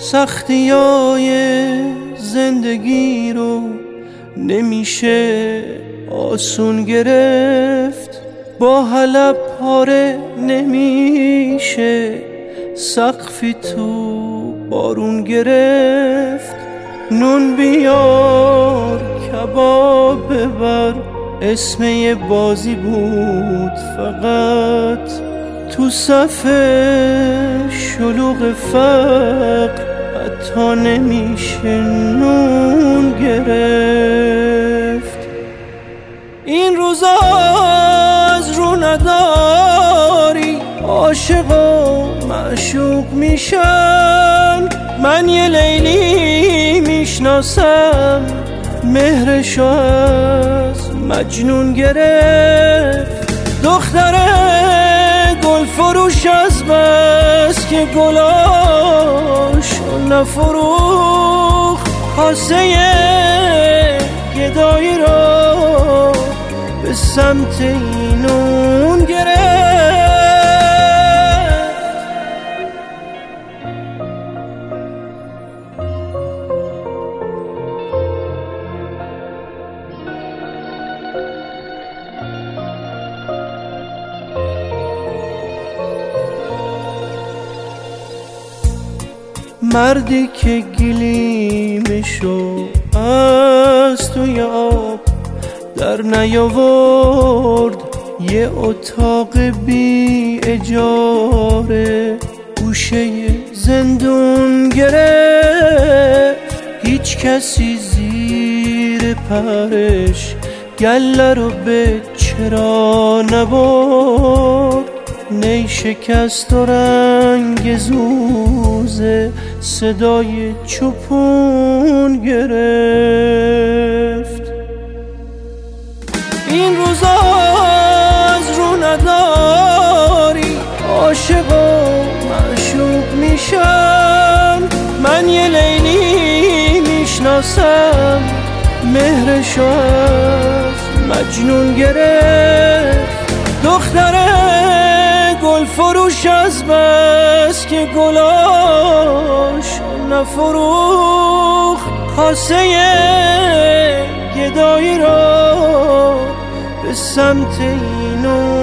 سختیای زندگی رو نمیشه آسون گرفت، با حلب پاره نمیشه سقفی تو بارون گرفت. نون بیار کباب ببر اسم یه بازی بود فقط، تو صف شلوغ فقر حتی نمیشه نون گرفت. این روزا از رو نداری عاشق و معشوق میشن، من یه لیلی میشناسم مهرشو از مجنون گرفت. دختره گل فروش از بس که گلاشو نفروخت، کاسه گدایی رو به سمت اینون گرفت. مردی که گلیمشو از توی آب در نیاورد، یه اتاق بی اجاره گوشه زندون گرفت. هیچ کسی زیر پرش گله رو به چرا نبرد، نی شکست و رنگ زوزه صدای چوپون گرفت. این روزا از رو نداری عاشق و معشوق میشن، من یه لیلی میشناسم مهرشو از مجنون گرفت. دختره گل فروش از بس که گلاش نفروخت، کاسه گدایی را به سمت اینو